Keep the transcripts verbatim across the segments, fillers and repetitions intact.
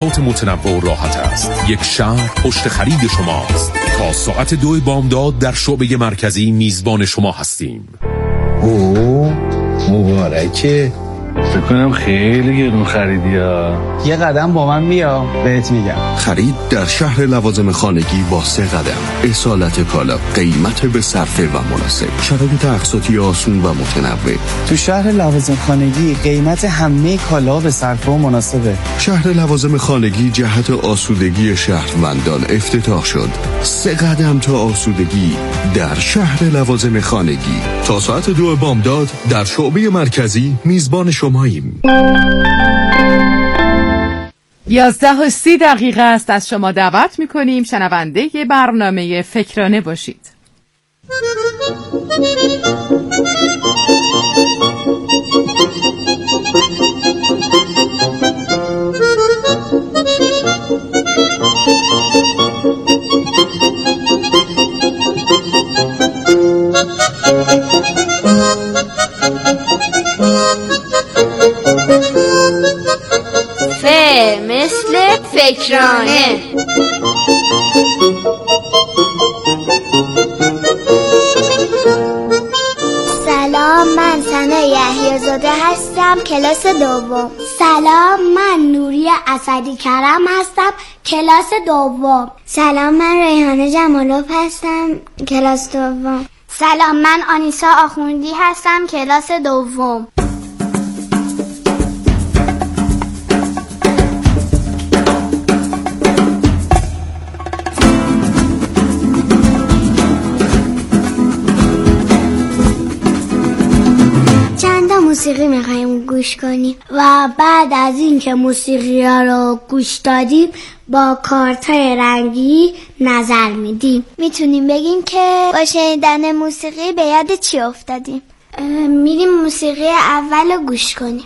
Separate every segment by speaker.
Speaker 1: متنوع و راحت است. یک شهر پشت خرید شماست. تا ساعت دو بامداد در شعبه مرکزی میزبان شما هستیم.
Speaker 2: اوه مبارکه.
Speaker 3: فکر کنم خیلی گرون خریدی ها.
Speaker 2: یه قدم با من بیا بهت میگم.
Speaker 4: خرید در شهر لوازم خانگی با سه قدم. اصالت کالا، قیمت به صرفه و مناسب، شرایط اقساطی آسون و متنوع.
Speaker 2: تو شهر لوازم خانگی قیمت همه کالا به صرفه و مناسبه.
Speaker 4: شهر لوازم خانگی جهت آسودگی شهروندان افتتاح شد. سه قدم تا آسودگی در شهر لوازم خانگی. تا ساعت دو بامداد در شعبه مرکزی میزبان شماییم.
Speaker 5: یازده و سی دقیقه است. از شما دعوت میکنیم شنونده ی برنامه فکرانه باشید.
Speaker 6: ف مثل فکرانه.
Speaker 7: سلام، من سنا یحیی‌زاده هستم، کلاس دوم.
Speaker 8: سلام، من نوری اسدی کرم هستم، کلاس دوم.
Speaker 7: سلام، من ریحانه جمالوف هستم، کلاس دوم.
Speaker 8: سلام، من آنیسا آخوندی هستم، کلاس دوم.
Speaker 7: موسیقی میخواییم گوش کنیم
Speaker 8: و بعد از این که موسیقی ها رو گوش دادیم با کارتای رنگی نظر میدیم.
Speaker 7: میتونیم بگیم که با شنیدن موسیقی به یاد چی افتادیم.
Speaker 8: میریم موسیقی اول رو گوش کنیم.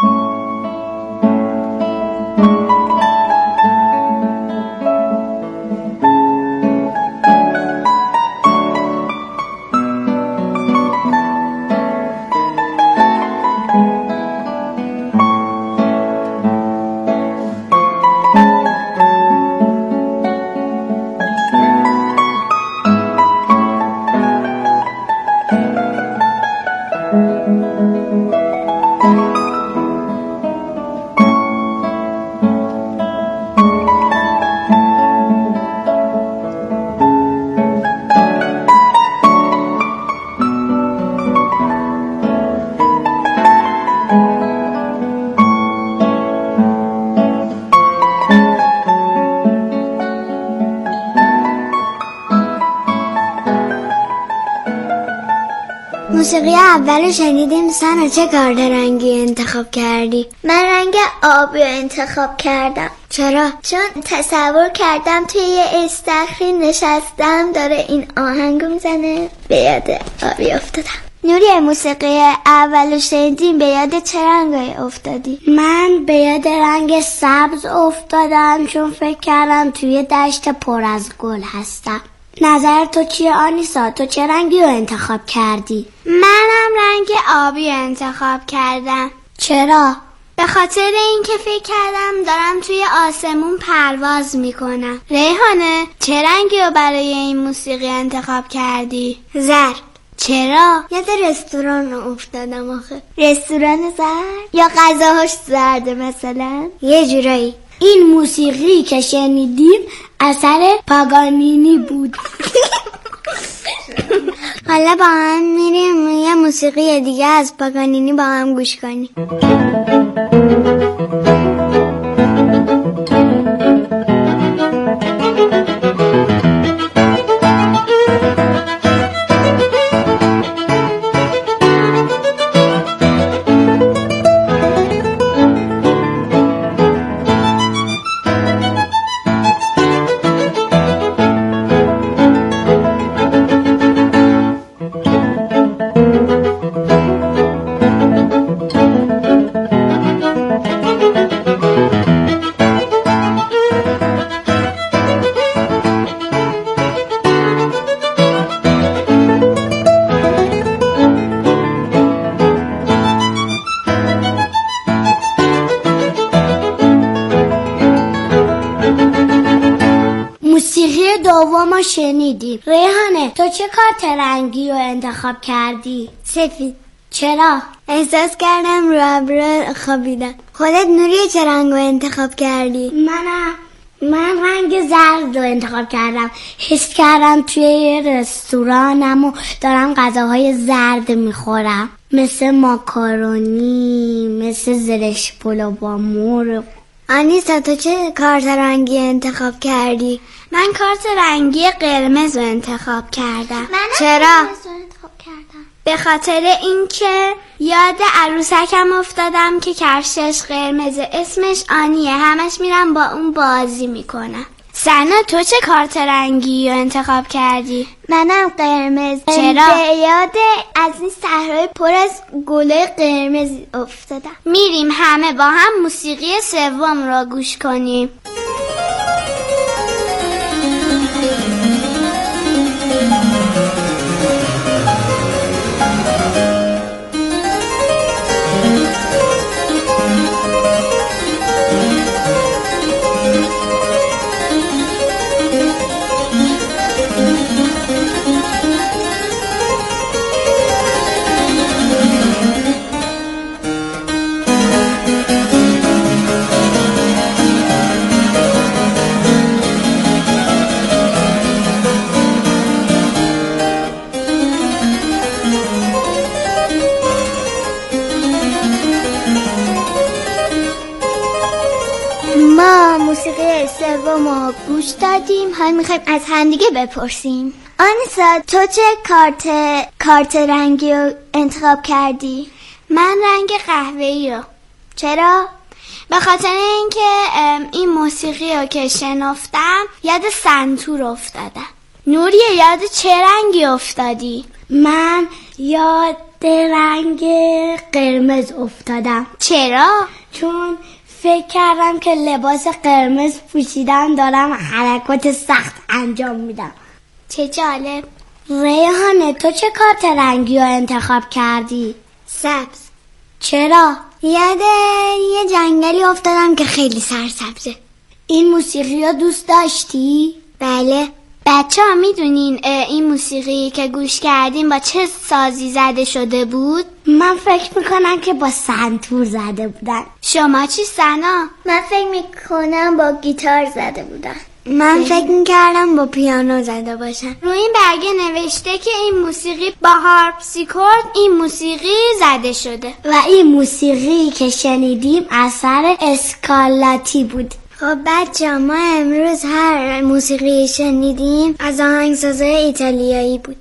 Speaker 7: موسیقی اول شنیدیم. سنا چه کارت رنگی انتخاب کردی؟
Speaker 8: من رنگ آبی رو انتخاب کردم.
Speaker 7: چرا؟
Speaker 8: چون تصور کردم توی یه استخری نشستم داره این آهنگو میزنه، به یاد آبی افتادم.
Speaker 7: نوری، موسیقی اول شنیدیم، به یاد چه رنگی افتادی؟
Speaker 8: من به یاد رنگ سبز افتادم چون فکر کردم توی دشت پر از گل هستم.
Speaker 7: نظر تو چیه آنیسا؟ تو چه رنگی رو انتخاب کردی؟
Speaker 8: منم رنگ آبی رو انتخاب کردم.
Speaker 7: چرا؟
Speaker 8: به خاطر اینکه فکر کردم دارم توی آسمون پرواز میکنم. ریحانه، چه رنگی رو برای این موسیقی انتخاب کردی؟
Speaker 7: زرد.
Speaker 8: چرا؟
Speaker 7: یاد رستوران رو افتادم آخه. رستوران زرد؟ یا غذاهاش زرده مثلا؟ یه جورایی.
Speaker 8: این موسیقی که شنیدیم اثر پاگانینی بود.
Speaker 7: حالا با هم میریم یه موسیقی دیگه از پاگانینی با هم گوش کنیم.
Speaker 8: موسیقی دوم رو شنیدیم. ریحانه تو چه کارت رنگی رو انتخاب کردی؟
Speaker 7: سفید.
Speaker 8: چرا؟
Speaker 7: احساس کردم رو ابرو خوابیدم. خودت نوری چه رنگ رو انتخاب کردی؟
Speaker 8: منم من رنگ زرد رو انتخاب کردم. حس کردم توی یه رستورانم و دارم غذاهای زرد میخورم، مثل ماکارونی، مثل زرش پلو با مرغ.
Speaker 7: آنیسا تو چه کارت رنگی انتخاب کردی؟
Speaker 8: من کارت رنگی قرمز رو انتخاب کردم.
Speaker 7: چرا؟
Speaker 8: قرمز رو انتخاب کردم به خاطر اینکه یاد عروسکم افتادم که کفشش قرمز، اسمش آنیه، همش میرم با اون بازی میکنم. سنا تو چه کارت رنگی رو انتخاب کردی؟
Speaker 7: منم قرمز.
Speaker 8: چرا؟
Speaker 7: به یاد از این صحرای پر از گلای قرمز افتادم.
Speaker 8: میریم همه با هم موسیقی سوم رو گوش کنیم.
Speaker 7: ما موسیقی سوم رو گوش دادیم، حالا میخوایم از همدیگه بپرسیم. آنیسا تو چه کارت کارت رنگی رو انتخاب کردی؟
Speaker 8: من رنگ قهوه‌ای رو.
Speaker 7: چرا؟
Speaker 8: به خاطر اینکه این موسیقی رو که شنفتم یاد سنتور افتادم. نوری یاد چه رنگی افتادی؟
Speaker 7: من یاد رنگ قرمز افتادم.
Speaker 8: چرا؟
Speaker 7: چون فکر کردم که لباس قرمز پوشیدم دارم حرکات سخت انجام میدم.
Speaker 8: چه جالب.
Speaker 7: ریحانه تو چه کارت رنگی رو انتخاب کردی؟
Speaker 8: سبز.
Speaker 7: چرا؟ یاد یه جنگلی افتادم که خیلی سرسبزه. این موسیقی رو دوست داشتی؟
Speaker 8: بله. بچه ها میدونین این موسیقی که گوش کردیم با چه سازی زده شده بود؟
Speaker 7: من فکر میکنم که با سنتور زده بودن.
Speaker 8: شما چی سنا؟
Speaker 7: من فکر میکنم با گیتار زده بودن. من فکر میکردم با پیانو زده باشن.
Speaker 8: روی این برگه نوشته که این موسیقی با هارپسیکورد این موسیقی زده شده
Speaker 7: و این موسیقی که شنیدیم اثر اسکالاتی بود. خب بچه ما امروز هر موسیقی شنیدیم از آهنگسازای ایتالیایی بود.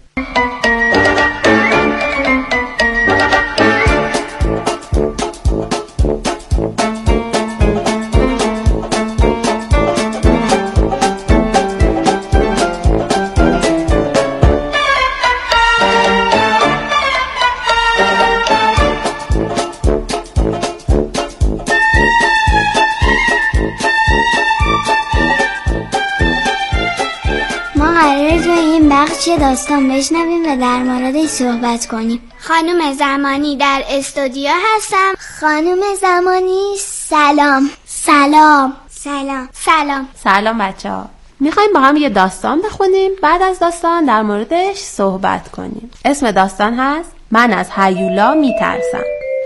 Speaker 7: چه داستان بشنویم و در موردش صحبت کنیم.
Speaker 8: خانم زمانی در استودیو هستم.
Speaker 7: خانم زمانی سلام.
Speaker 8: سلام.
Speaker 7: سلام.
Speaker 8: سلام.
Speaker 5: سلام بچه ها. میخوایم با هم یه داستان بخونیم، بعد از داستان در موردش صحبت کنیم. اسم داستان هست من از هیولا میترسم.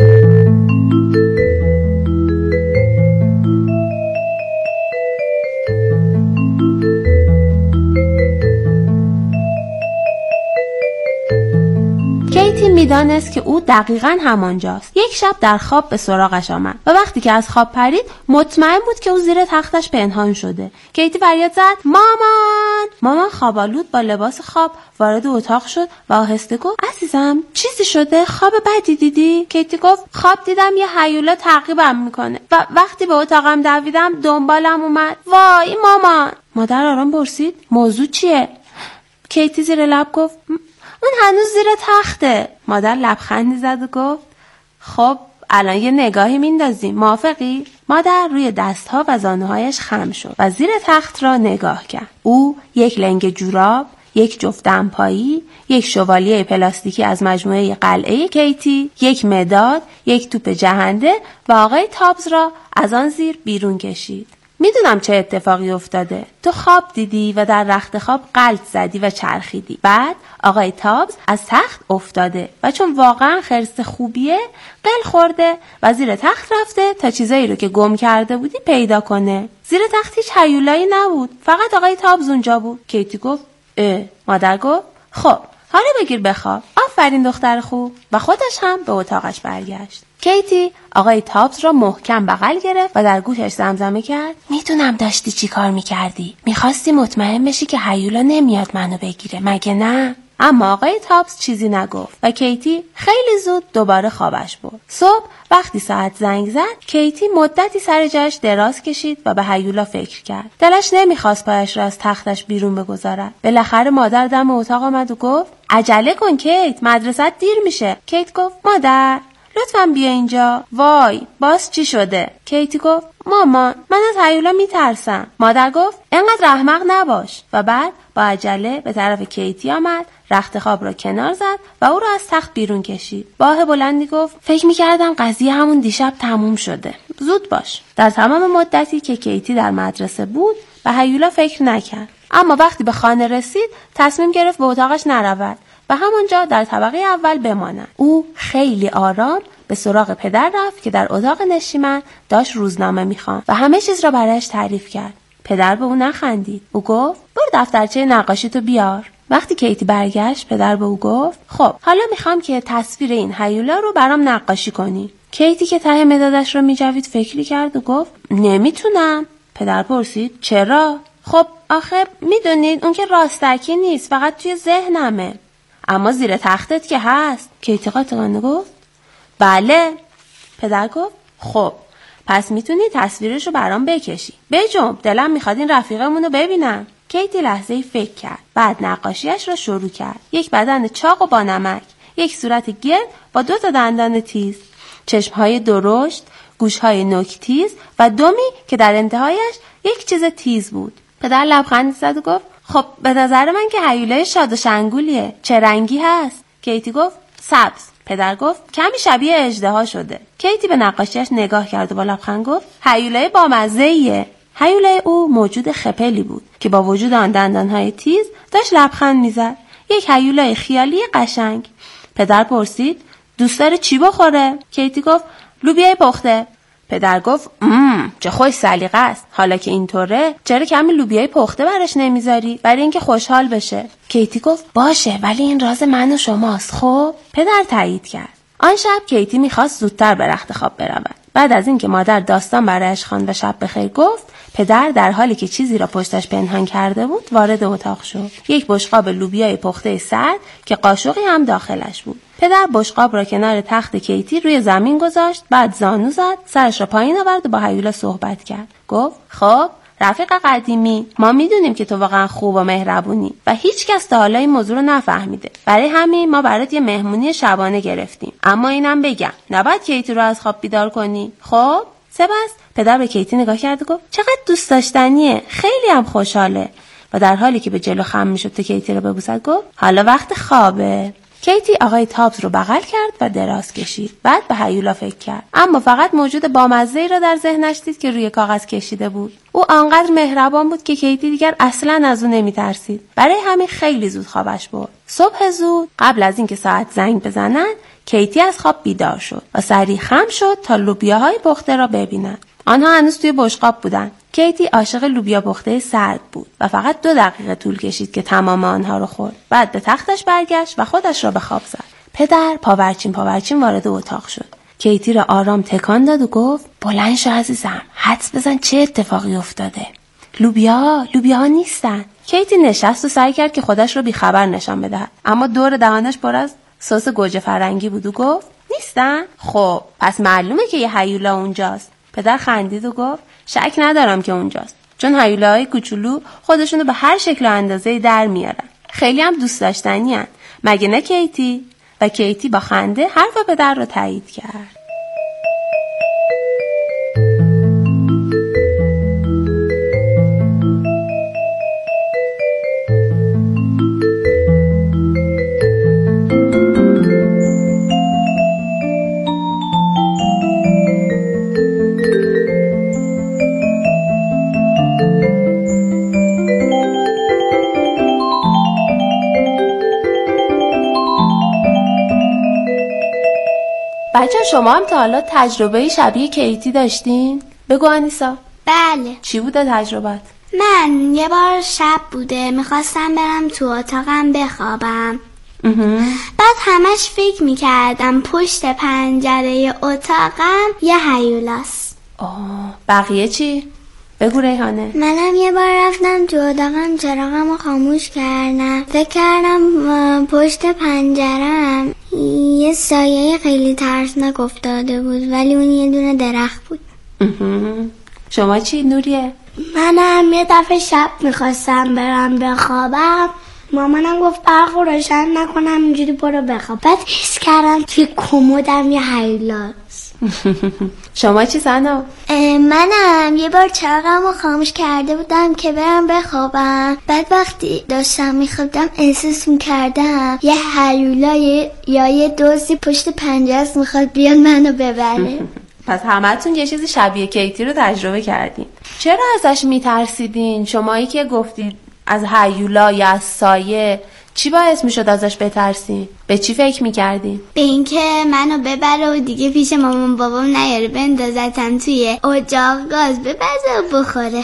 Speaker 5: کیتی میدانست که او دقیقاً همانجاست. یک شب در خواب به سراغش آمد و وقتی که از خواب پرید مطمئن بود که او زیر تختش پنهان شده. کیتی فریاد زد مامان! مامان خوابالود با لباس خواب وارد اتاق شد و آهسته گفت عزیزم چیزی شده؟ خواب بدی دیدی؟ کیتی گفت خواب دیدم یه هیولا تعقیبم میکنه و وقتی به اتاقم دویدم دنبالم اومد. وای مامان! مادر آرام پرسید موضوع چیه؟ کیتی زیر لب گفت اون هنوز زیر تخته. مادر لبخندی زد و گفت خب الان یه نگاهی میندازیم، موافقی؟ مادر روی دستها و زانوهایش خم شد و زیر تخت را نگاه کرد. او یک لنگ جوراب، یک جفت دمپایی، یک شوالیه پلاستیکی از مجموعه قلعه کیتی، یک مداد، یک توپ جهنده و آقای تابز را از آن زیر بیرون کشید. میدونم چه اتفاقی افتاده. تو خواب دیدی و در رخت خواب غلط زدی و چرخیدی. بعد آقای تابز از تخت افتاده و چون واقعا خرس خوبیه قل خورده و زیر تخت رفته تا چیزایی رو که گم کرده بودی پیدا کنه. زیر تخت هیچ هیولایی نبود، فقط آقای تابز اونجا بود. کیتی گفت اه. مادر گفت خب حالا بگیر بخواب. آفرین دختر خوب. و خودش هم به اتاقش برگشت. کیتی آقای تابز را محکم بغل گرفت و در گوشش زمزمه کرد میدونم داشتی چی کار میکردی. میخواستی مطمئن بشی که هیولا نمیاد منو بگیره، مگه نه؟ اما آقای تابز چیزی نگفت و کیتی خیلی زود دوباره خوابش برد. صبح وقتی ساعت زنگ زد، کیتی مدتی سر جایش دراز کشید و به هیولا فکر کرد. دلش نمیخواست پایش را از تختش بیرون بگذارد. بالاخره مادر دم اتاق آمد و گفت عجله کن کیت، مدرسه دیر میشه. کیت گفت مادر لطفاً بیا اینجا. وای باز چی شده؟ کیتی گفت مامان من از هیولا میترسم. مادر گفت اینقدر احمق نباش و بعد با عجله به طرف کیتی آمد، رخت خواب را کنار زد و او را از تخت بیرون کشید. با آه بلندی گفت فکر میکردم قضیه همون دیشب تموم شده. زود باش. در تمام مدتی که کیتی در مدرسه بود به هیولا فکر نکرد، اما وقتی به خانه رسید تصمیم گرفت به اتاقش نرود و همانجا در طبقه اول بماند. او خیلی آرام به سراغ پدر رفت که در اتاق نشیمن داشت روزنامه میخواند و همه چیز را برایش تعریف کرد. پدر به او نخندید. او گفت برو دفترچه نقاشی تو بیار. وقتی کیتی برگشت پدر به او گفت خب حالا میخوام که تصویر این هیولا رو برام نقاشی کنی. کیتی که ته مدادش رو میجوید فکری کرد و گفت نمیتونم. پدر پرسید چرا؟ خب آخه میدونید اون که راستکی نیست، فقط توی ذهنمه. اما زیر تختت که هست. کیتی قاطعانه گفت بله. پدر گفت خب پس میتونی تصویرش رو برام بکشی. بجنب، دلم میخواد این رفیقمون رو ببینم. کیتی لحظه‌ای فکر کرد. بعد نقاشیش رو شروع کرد. یک بدن چاق و با نمک، یک صورت گرد با دو تا دندان تیز، چشمهای درشت، گوشهای نوک تیز و دمی که در انتهایش یک چیز تیز بود. پدر لبخندی زد و گفت خب به نظر من که هیولای شاد و شنگولیه. چه رنگی هست؟ کیتی گفت سبز. پدر گفت کمی شبیه اژدها شده. کیتی به نقاشیش نگاه کرد و با لبخند گفت هیولای بامزه‌ایه. هیولای او موجود خپلی بود که با وجود آن دندانهای تیز داشت لبخند میزد. یک هیولای خیالی قشنگ. پدر پرسید دوست داره چی بخوره؟ کیتی گفت لوبیای پخته. پدر گفت مم چه خوش سلیقه است. حالا که اینطوره چرا کمی لوبیای پخته براش نمیذاری برای اینکه خوشحال بشه؟ کیتی گفت باشه ولی این راز من و شماست. خب پدر تایید کرد. آن شب کیتی میخواست زودتر به رخت خواب برود. بعد از اینکه مادر داستان برایش خواند و شب بخیر گفت، پدر در حالی که چیزی را پشتش پنهان کرده بود وارد اتاق شد. یک بشقاب لوبیای پخته سرد که قاشقی هم داخلش بود. پدر بشقاب را کنار تخت کیتی روی زمین گذاشت، بعد زانو زد، سرش را پایین آورد و با هیولا صحبت کرد. گفت خب رفیق قدیمی، ما میدونیم که تو واقعا خوب و مهربونی و هیچ کس تا حالا این موضوع رو نفهمیده. برای همین ما برات یه مهمونی شبانه گرفتیم. اما اینم بگم نباید کیتی رو از خواب بیدار کنی. خب سپس پدر به کیتی نگاه کرد و گفت چقدر دوست داشتنیه، خیلی هم خوشحاله. و در حالی که به جلو خم میشد تا کیتی رو ببوسد گفت حالا وقت خوابه. کیتی آقای تابز رو بغل کرد و دراز کشید. بعد به هیولا فکر کرد، اما فقط موجود بامزه‌ای را در ذهنش دید که روی کاغذ کشیده بود. او آنقدر مهربان بود که کیتی دیگر اصلاً از او نمی‌ترسید. برای همین خیلی زود خوابش برد. صبح زود قبل از اینکه ساعت زنگ بزنند، کیتی از خواب بیدار شد و سریع خم شد تا لوبیاهای پخته را ببیند. آنها هنوز توی بشقاب بودند. کیتی عاشق لوبیا پخته سرد بود و فقط دو دقیقه طول کشید که تمام آنها رو خورد. بعد به تختش برگشت و خودش را به خواب زد. پدر پاورچین پاورچین وارد اتاق شد. کیتی را آرام تکان داد و گفت بلند شو عزیزم، حدس بزن چه اتفاقی افتاده. لوبیا لوبیا نیستن. کیتی نشست و سعی کرد که خودش رو بیخبر نشان بدهد، اما دور دهانش پر از سس گوجه فرنگی بود و گفت نیستن؟ خب پس معلومه که یه هیولا اونجاست. پدر خندید و گفت شک ندارم که اونجاست، چون هیولاهای کوچولو خودشونو به هر شکل و اندازه‌ای در میارن. خیلی هم دوست داشتنی هن. مگه نه کیتی؟ و کیتی با خنده حرف پدر رو تایید کرد. بچه شما هم تا حالا تجربه شبیه کیتی داشتین؟ بگو آنیسا.
Speaker 8: بله.
Speaker 5: چی بوده تجربت؟
Speaker 8: من یه بار شب بوده میخواستم برم تو اتاقم بخوابم. بعد همش فکر میکردم پشت پنجره اتاقم یه هیولاست.
Speaker 5: آه بقیه چی؟ بگو ریحانه.
Speaker 7: منم یه بار رفتم تو اتاقم چراغمو خاموش کردم، فکر کردم پشت پنجرم یه سایه خیلی ترسناک افتاده بود ولی اون یه دونه درخت بود.
Speaker 5: شما چی نوریه؟
Speaker 9: منم یه دفعه شب میخواستم برم بخوابم، مامانم گفت برق روشن نکنم اینجوری برو بخواب. بعد حس کردم توی کمدم یه هیولاست.
Speaker 5: شما چی سنا؟
Speaker 7: منم یه بار چراغمو خاموش کرده بودم که برم بخوابم، بعد وقتی داشتم میخوابم احساس میکردم یه هیولا یا یه دزدی پشت پنجره‌است میخواد بیاد منو ببره.
Speaker 5: پس همتون یه چیزی شبیه کیتی رو تجربه کردین. چرا ازش میترسیدین؟ شمایی که گفتید از هیولا یا از سایه، چی باعث میشد ازش بترسین؟ به چی فکر میکردین؟
Speaker 8: به اینکه منو ببره و دیگه پیش مامان بابام نیاره، بندازتم توی اجاق گاز بپزه و بخوره.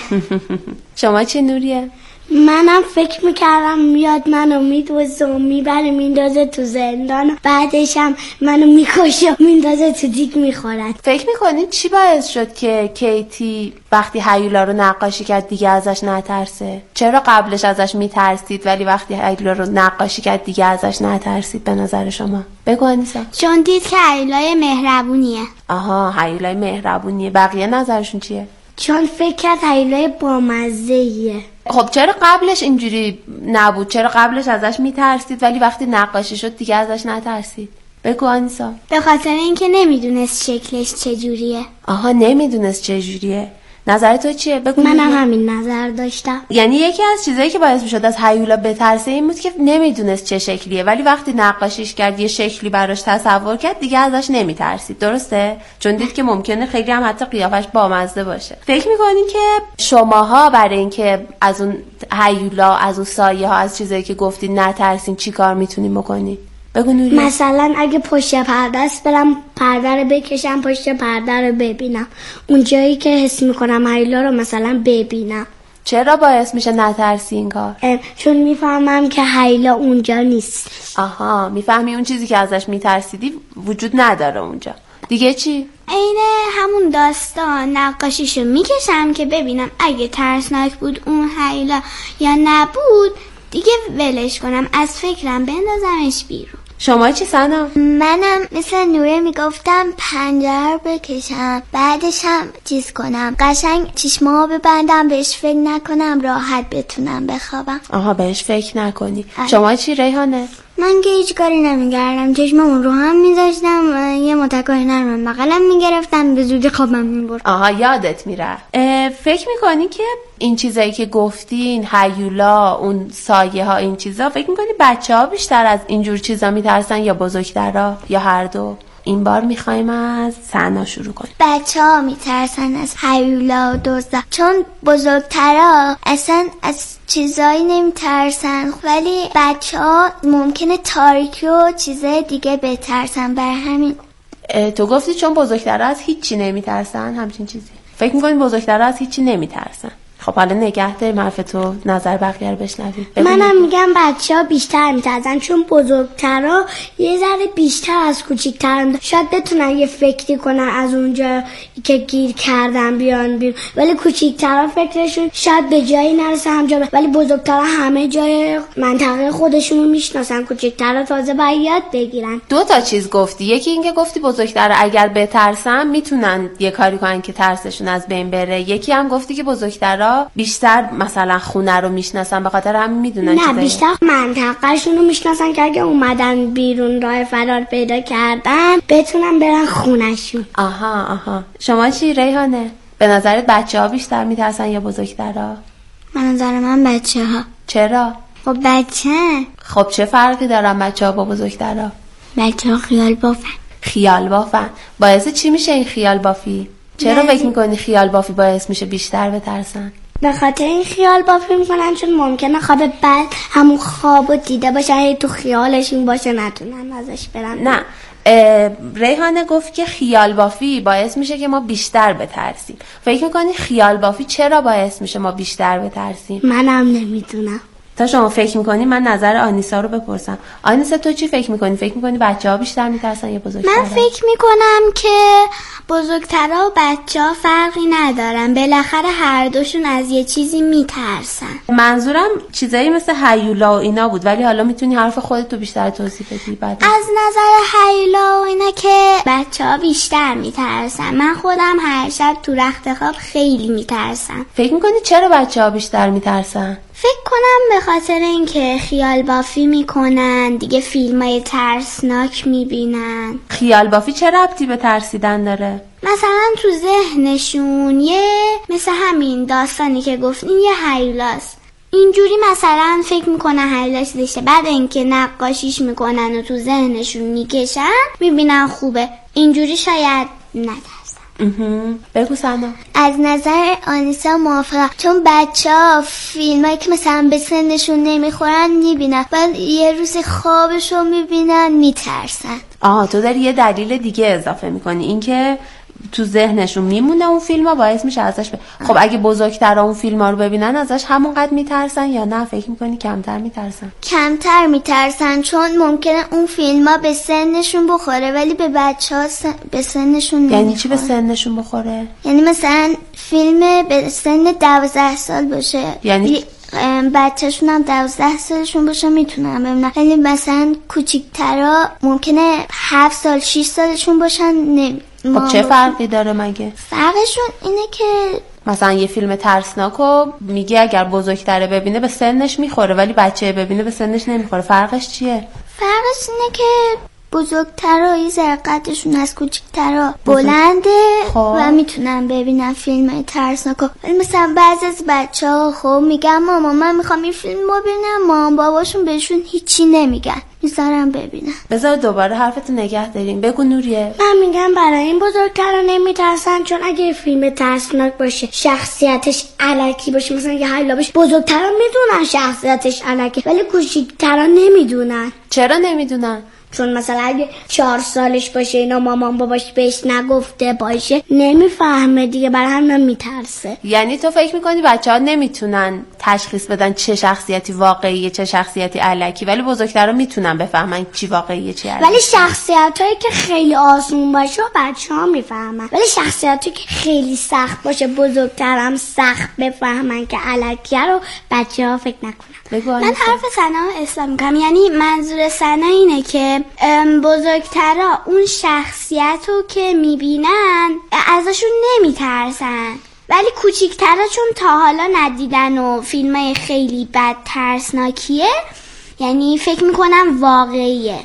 Speaker 5: شما چی نوریه؟
Speaker 9: منم فکر میکردم میاد منو میدوزه و میبره میندازه تو زندان، بعدش هم منو میکشه و میندازه تو دیگ میخورد.
Speaker 5: فکر میکنید چی باعث شد که کیتی وقتی هیولا رو نقاشی کرد دیگه ازش نترسه؟ چرا قبلش ازش میترسید ولی وقتی هیولا رو نقاشی کرد دیگه ازش نترسید به نظر شما؟ بگو آنیسا.
Speaker 8: چون دید که هیولای مهربونیه.
Speaker 5: آها هیولای مهربونیه. بقیه نظرشون چیه؟
Speaker 9: چون فکر کرد هیولای بامزه‌ایه.
Speaker 5: خب چرا قبلش اینجوری نبود؟ چرا قبلش ازش میترسید ولی وقتی نقاشی شد دیگه ازش نترسید؟ بگو آنیسا.
Speaker 8: به خاطر اینکه نمیدونست شکلش چجوریه.
Speaker 5: آها نمیدونست چجوریه. نظر تو چیه؟ بگو.
Speaker 9: منم همین نظر داشتم.
Speaker 5: یعنی یکی از چیزایی که باعث میشد از هیولا بترسه این بود که نمیدونست چه شکلیه ولی وقتی نقاشیش کرد یه شکلی براش تصور کرد دیگه ازش نمیترسید. درسته؟ چون دید که ممکنه خیلی هم حتی قیافش بامزه باشه. فکر میکنین که شماها برای اینکه از اون هیولا، از اون سایه ها، از چیزایی که گفتین نترسین چی کار میتونین بکنین؟ بگو نوری.
Speaker 9: مثلا اگه پشت پرده است برم پرده رو بکشم پشت پرده رو ببینم، اون جایی که حس میکنم هیولا رو مثلا ببینم.
Speaker 5: چرا باعث میشه نترسی این کار؟
Speaker 9: چون میفهمم که هیولا اونجا نیست.
Speaker 5: آها میفهمی اون چیزی که ازش میترسیدی وجود نداره اونجا. دیگه چی؟
Speaker 8: عین همون داستان نقاشیشو میکشم که ببینم اگه ترسناک بود اون هیولا یا نبود دیگه ولش کنم، از فکرم بندازمش بیرون.
Speaker 5: شما چی سنا؟
Speaker 7: منم مثل نوره میگفتم پنجره رو بکشم بعدش هم چیز کنم، قشنگ چشمامو ببندم بهش فکر نکنم راحت بتونم بخوابم.
Speaker 5: آها بهش فکر نکنی. شما چی ریحانه؟
Speaker 7: من که هیچ کاری نمیگردم، چشممون رو هم میذاشتم، یه متکای نرم بغلم میگرفتم، به زودی خوابم میبرد.
Speaker 5: آها یادت میره. فکر میکنی که این چیزایی که گفتین هیولا، اون سایه ها، این چیزا، فکر میکنی بچه ها بیشتر از اینجور چیزا میترسن یا بزرگترا یا هر دو؟ این بار میخوایم از سنا شروع کنیم.
Speaker 7: بچه ها میترسن از هیولا و دزدا، چون بزرگترا اصلا از چیزایی نمیترسن ولی بچه ها ممکنه تاریکی و چیزای دیگه بترسن. بر همین
Speaker 5: تو گفتی چون بزرگترا از هیچی نمیترسن، همچین چیزی. فکر میکنی بزرگترا از هیچی نمیترسن؟ خب حالا نگه داریم حرف تو، نظر بقیه رو بشنویم.
Speaker 9: منم میگم بچه ها بیشتر میترسن چون بزرگترها یه ذره بیشتر از کوچیک‌ترن، شاید بتونن یه فکری کنن از اونجا که گیر کردن بیان بیرون، ولی کوچیک‌ترها فکرشون شاید به جایی نرسه همجا، ولی بزرگترها همه جای منطقه خودشون رو میشناسن، کوچیک‌ترها تازه باید یاد بگیرن.
Speaker 5: دو تا چیز گفتی، یکی اینکه گفتی بزرگترها اگر بترسن میتونن یه کاری کنن که ترسشون از بین بره، یکی هم گفتی که بزرگترها بیشتر مثلا خونه رو میشناسن به خاطر همین میدونن.
Speaker 9: نه بیشتر منطقه‌شون رو میشناسن که اگه اومدن بیرون راه فرار پیدا کردن بتونن برن خونه‌شون.
Speaker 5: آها آها. شما چی ریحانه؟ به نظرت بچه‌ها بیشتر میترسن یا بزرگترها؟
Speaker 7: به نظر من بچه‌ها.
Speaker 5: چرا؟
Speaker 7: خب بچه.
Speaker 5: خب چه فرقی دارن بچه‌ها با بزرگترها؟
Speaker 7: بچه‌ها خیال بافن.
Speaker 5: خیال بافن. باعث چی میشه این خیال بافی؟ چرا فکر میکنی خیال بافی باعث میشه بیشتر بترسن؟
Speaker 9: به خاطر این خیال بافی میکنن چون ممکنه خواب بعد همون خوابو دیده باشن، تو خیالشون باشه نتونن ازش برن.
Speaker 5: نه ریحانه گفت که خیال بافی باعث میشه که ما بیشتر بترسیم. فکر میکنی خیال بافی چرا باعث میشه ما بیشتر بترسیم؟
Speaker 9: منم نمیدونم.
Speaker 5: تا شما فکر میکنی من نظر آنیسا رو بپرسم. آنیسا تو چی فکر میکنی؟ فکر میکنی بچه‌ها بیشتر میترسن یا بزرگترها؟
Speaker 8: من فکر میکنم که بزرگترها و بچه‌ها فرقی ندارن، بالاخره هر دوشون از یه چیزی میترسن.
Speaker 5: منظورم چیزایی مثل هیولا و اینا بود، ولی حالا میتونی حرف خودت رو بیشتر توضیح بدی بعد.
Speaker 8: از نظر هیولا و اینا که بچه‌ها بیشتر میترسن. من خودم هر شب تو رخت خواب خیلی میترسم.
Speaker 5: فکر میکنی چرا بچه‌ها بیشتر میترسن؟
Speaker 8: فکر کنم به خاطر اینکه خیال بافی میکنن دیگه، فیلمای ترسناک میبینن.
Speaker 5: خیال بافی چه ربطی به ترسیدن داره؟
Speaker 8: مثلا تو ذهنشون یه مثل همین داستانی که گفتین یه هیولاست، اینجوری مثلا فکر میکنن هیولاش زشته، بعد اینکه نقاشیش میکنن و تو ذهنشون میکشن میبینن خوبه، اینجوری شاید ندرسن.
Speaker 5: بگو سنا.
Speaker 7: از نظر آنیسا موافقم، چون بچه ها فیلم هایی که مثلا به سنشون نمیخورن میبینن، بعد یه روز خوابشون میبینن میترسن.
Speaker 5: آها تو داری یه دلیل دیگه اضافه میکنی، این که تو ذهنشون میمونه اون فیلم ها باعث میشه ازش ب... خب اگه بزرگتر اون فیلم ها رو ببینن ازش همونقدر میترسن یا نه فکر میکنی کمتر میترسن؟
Speaker 7: کمتر میترسن، چون ممکنه اون فیلم ها به سنشون بخوره ولی به بچه ها سن... به سنشون نمیخوره.
Speaker 5: یعنی چی به سنشون بخوره؟
Speaker 7: یعنی مثلا فیلم به سن دوازده سال باشه، یعنی بچه‌شون هم دوازده سالشون باشه میتونن ببینن، ولی مثلا کوچیک‌ترا ممکنه هفت سال شش سالشون باشن نمی
Speaker 5: خب چه فرقی داره مگه؟
Speaker 7: فرقشون اینه که
Speaker 5: مثلا یه فیلم ترسناکو میگه اگر بزرگتره ببینه به سنش میخوره ولی بچه ببینه به سنش نمیخوره، فرقش چیه؟
Speaker 7: فرقش اینه که بزرگترها یه ذره قدشون از کوچیک‌ترها بلنده خواه. و میتونن ببینن فیلم ترسناکو، ولی مثلا بعضی از بچه‌ها خب میگن ماما من میخوام این فیلم رو ببینم، مامان باباشون بهشون هیچی نمیگن، میذارم ببینن.
Speaker 5: بذار دوباره حرفتو نگه داریم. بگو نوریه.
Speaker 9: من میگم برای این بزرگترها نمیترسن چون اگه فیلم ترسناک باشه شخصیتش الکی باشه، مثلا یه حیولا باشه، بزرگترها میدونن شخصیتش الکی ولی کوچیک‌ترها نمیدونن.
Speaker 5: چرا نمیدونن؟
Speaker 9: چون مثلا اگه چهار سالش باشه اینا مامان باباش بهش نگفته باشه نمیفهمه دیگه، برای همین میترسه.
Speaker 5: یعنی تو فکر میکنی بچه‌ها نمیتونن تشخیص بدن چه شخصیتی واقعیه چه شخصیتی الکی، ولی بزرگترها میتونن بفهمن چی واقعیه چی الکی.
Speaker 9: ولی شخصیتایی که خیلی آسون باشه بچه‌ها میفهمن، ولی شخصیتی که خیلی سخت باشه بزرگتر هم سخت بفهمن که الکیه رو بچه‌ها فکر نکنن.
Speaker 8: من حرف سنا رو اصلاح میکنم، یعنی منظور سنا اینه که بزرگترها اون شخصیت رو که میبینن ازشون نمیترسن، ولی کوچیکترها چون تا حالا ندیدن و فیلمای خیلی بد ترسناکیه یعنی فکر میکنم واقعیه.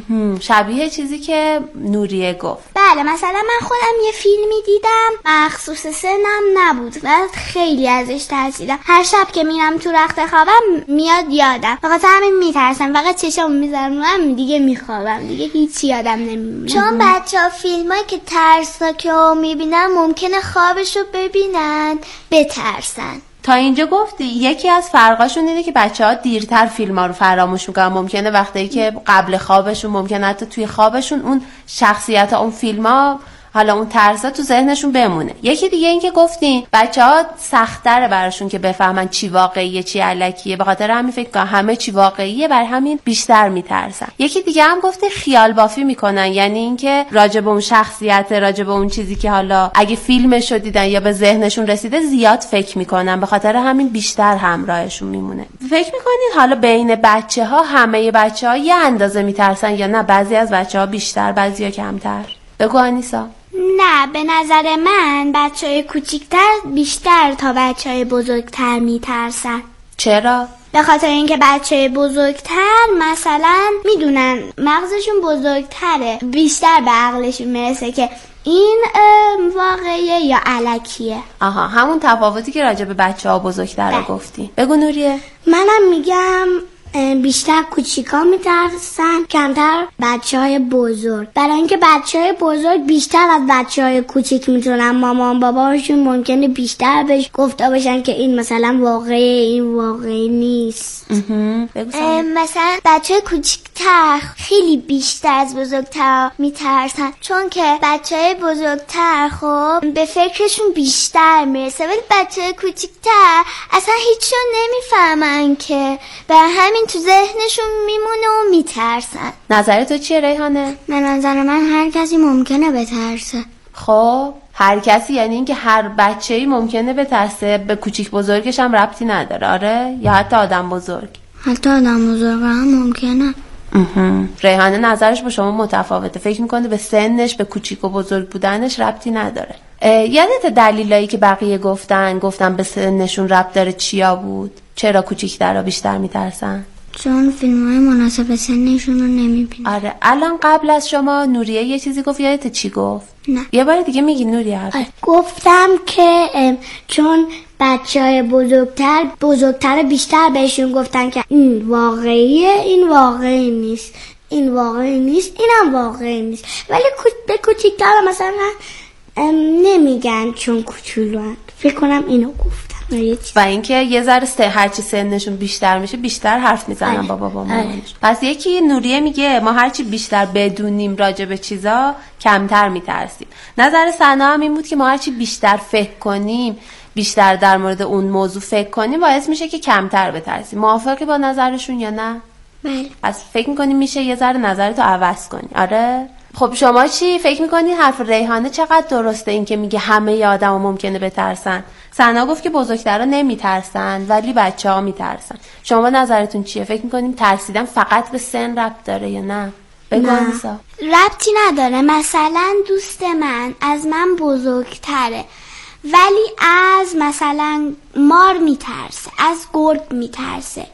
Speaker 5: شبیه چیزی که نوریه گفت.
Speaker 8: بله مثلا من خودم یه فیلمی دیدم مخصوص سنم نبود و خیلی ازش ترسیدم، هر شب که میرم تو رخت خوابم میاد یادم، فقط همین میترسم، فقط چشامو میذارم دیگه میخوابم، دیگه هیچی یادم نمیمونه.
Speaker 7: چون بچه‌ها فیلمایی که ترسناکه رو میبینن ممکنه خوابشو ببینن بترسن.
Speaker 5: تا اینجا گفتی یکی از فرقاشون اینه که بچه‌ها دیرتر فیلم‌ها رو فراموش می‌کنن، ممکنه وقتی که قبل خوابشون، ممکنه حتی توی خوابشون اون شخصیت اون فیلم‌ها، حالا اون ترسا تو ذهنشون بمونه. یکی دیگه این که گفتین بچه‌ها سخت‌تره براشون که بفهمن چی واقعیه چی الکیه، به خاطر همین فکر کنم همه چی واقعیه، برای همین بیشتر میترسن. یکی دیگه هم گفته خیال بافی میکنن، یعنی اینکه راجع به اون شخصیت، راجع به اون چیزی که حالا اگه فیلمش رو دیدن یا به ذهنشون رسیده زیاد فکر میکنن، به خاطر همین بیشتر همراهشون میمونه. فکر میکنین حالا بین بچه‌ها همه بچه‌ها یه اندازه میترسن یا نه بعضی از بچه‌ها بیشتر بعضیا کمتر؟ بگو آنیسا.
Speaker 8: نه به نظر من بچه‌های کوچیک‌تر بیشتر تا بچه‌های بزرگتر میترسن.
Speaker 5: چرا؟
Speaker 8: به خاطر اینکه بچه‌های بزرگتر مثلا میدونن مغزشون بزرگتره، بیشتر به عقلشون میرسه که این واقعیه یا الکیه.
Speaker 5: آها همون تفاوتی که راجع به بچه‌ها بزرگتر رو گفتی. بگو نوریه.
Speaker 9: منم میگم بیشتر کوچیکا میترسن، کمتر بچه های بزرگ. برای اینکه بچه های بزرگ بیشتر از بچه های کوچیک میتونن مامان باباشون ممکنه بیشتر بهش گفته باشن که این مثلا واقعی، این واقعی نیست.
Speaker 7: مثلا بچه های کوچیکتر خیلی بیشتر از بزرگتر میترسن، چون که بچه های بزرگتر خب به فکرشون بیشتر میرسه، ولی بچه های کوچیکتر اصلا هیچو نمیفهمن که به همین تو ذهنشون میمونه و میترسن.
Speaker 5: نظر تو چیه ریحانه؟
Speaker 7: به نظر من هر کسی ممکنه بترسه.
Speaker 5: خب هر کسی یعنی اینکه هر بچه‌ای ممکنه بترسه، به کوچیک بزرگش هم ربطی نداره؟ آره، یا حتی آدم بزرگ؟
Speaker 7: حتی آدم بزرگ هم ممکنه.
Speaker 5: ریحانه نظرش با شما متفاوته، فکر میکنه به سنش، به کوچیک و بزرگ بودنش ربطی نداره. یادت دلیلایی که بقیه گفتن گفتن به سنشون ربط داره چیا بود؟ چرا کوچیک‌ترا بیشتر میترسن؟
Speaker 7: چون فیلم‌های مناسب سنشون رو نمیبینن.
Speaker 5: آره. الان قبل از شما نوریه یه چیزی گفت، یادت چی گفت؟
Speaker 7: نه.
Speaker 5: یه بار دیگه میگی نوریه.
Speaker 9: آره. گفتم که چون بچه‌های بزرگتر بزرگتر بیشتر بهشون گفتن که این واقعیه، این واقعی نیست، این واقعی نیست، اینم واقعی نیست، ولی به کوچیک‌تر مثلا نمیگن چون کوچولوان. فکر کنم اینو گفتم.
Speaker 5: و اینکه یه ذره سه هرچی سنشون بیشتر میشه بیشتر حرف میزنن با بابا مامانش. پس یکی نوریه میگه ما هرچی بیشتر بدونیم راجع به چیزا کمتر میترسیم. نظر سنا هم این بود که ما هرچی بیشتر فکر کنیم، بیشتر در مورد اون موضوع فکر کنیم، باعث میشه که کمتر بترسیم. موافقی با نظرشون یا نه؟
Speaker 7: بله.
Speaker 5: پس فکر میکنیم میشه یه ذره نظرتو عوض کنی. آره. خب شما چی فکر میکنید؟ حرف ریحانه چقدر درسته این که میگه همه ی آدم ممکنه بترسن؟ سنا گفت که بزرگترها نمیترسن ولی بچه ها میترسن. شما نظرتون چیه؟ فکر میکنیم ترسیدن فقط به سن ربط داره یا نه؟ بگو انیسا.
Speaker 8: ربطی نداره. مثلا دوست من از من بزرگتره ولی از مثلا مار میترسه، از گرگ میترسه.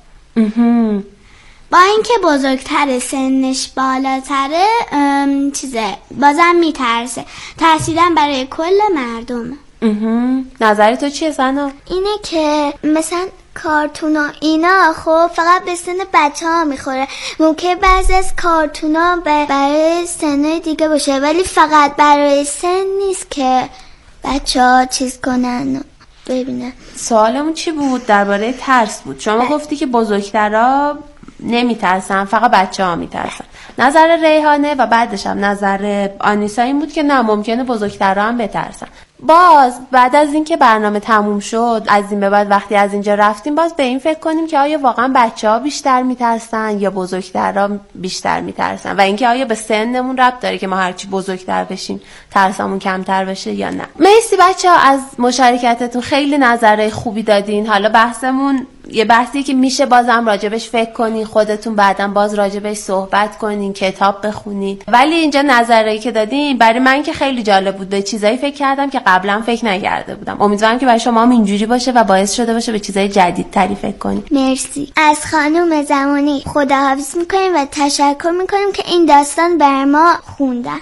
Speaker 8: با اینکه بزرگتره، سنش بالاتره، چیزه بازم میترسه. ترسیدن برای کل مردم.
Speaker 5: نظری تو چیه سنا؟
Speaker 7: اینه که مثلا کارتونا اینا خب فقط به سن بچه ها میخوره. ممکن بعضی از کارتونا برای سنهای دیگه باشه ولی فقط برای سن نیست که بچه ها چیز کنن ببینن.
Speaker 5: سوالمون چی بود؟ درباره ترس بود. شما گفتی که بزرگترها نمیترسن، فقط بچه ها میترسن. نظر ریحانه و بعدش هم نظر آنیسا این بود که نه، ممکنه بزرگترها هم بترسن. باز بعد از اینکه برنامه تموم شد، از این به بعد وقتی از اینجا رفتیم، باز به این فکر کنیم که آیا واقعا بچه‌ها بیشتر میترسن یا بزرگترها بیشتر میترسن و اینکه آیا به سنمون ربط داره که ما هرچی بزرگتر بشیم ترسمون کمتر بشه یا نه. مرسی بچه‌ها از مشارکتتون، خیلی نظرهای خوبی دادین. حالا بحثمون یه بحثی که میشه بازم راجبش فکر کنین، خودتون بعداً باز راجبش صحبت کنین، کتاب بخونین. ولی اینجا نظرایی که دادین برای من که خیلی جالب بود، به چیزایی فکر کردم که قبلا فکر نکرده بودم. امیدوارم که برای شما هم اینجوری باشه و باعث شده باشه به چیزای جدیدتری فکر کنین.
Speaker 7: مرسی. از خانم زمانی خداحافظی میکنیم و تشکر میکنیم که این داستان بر ما خوندن.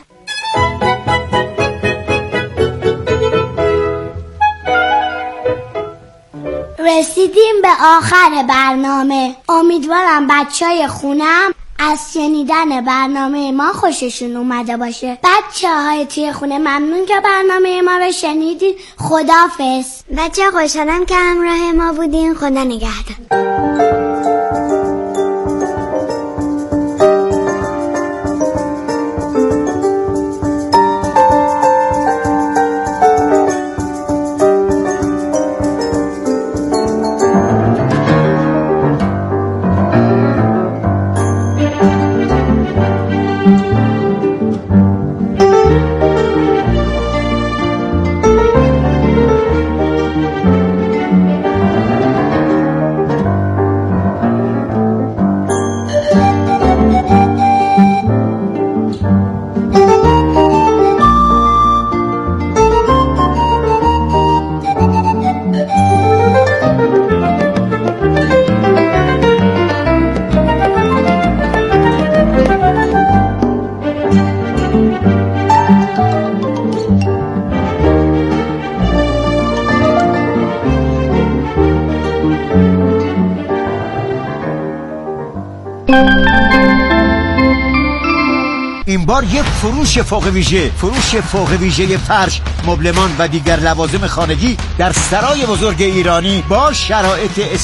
Speaker 9: رسیدیم به آخر برنامه. امیدوارم بچهای خونم از شنیدن برنامه ما خوششون اومده باشه. بچه های توی خونه ممنون که برنامه ما رو شنیدید. خداحافظ.
Speaker 7: بچه خوشحالم که همراه ما بودین. خدا نگهدار.
Speaker 10: این بار یک فروش فوق ویژه، فروش فوق ویژه فرش، مبلمان و دیگر لوازم خانگی در سرای بزرگ ایرانی با شرایط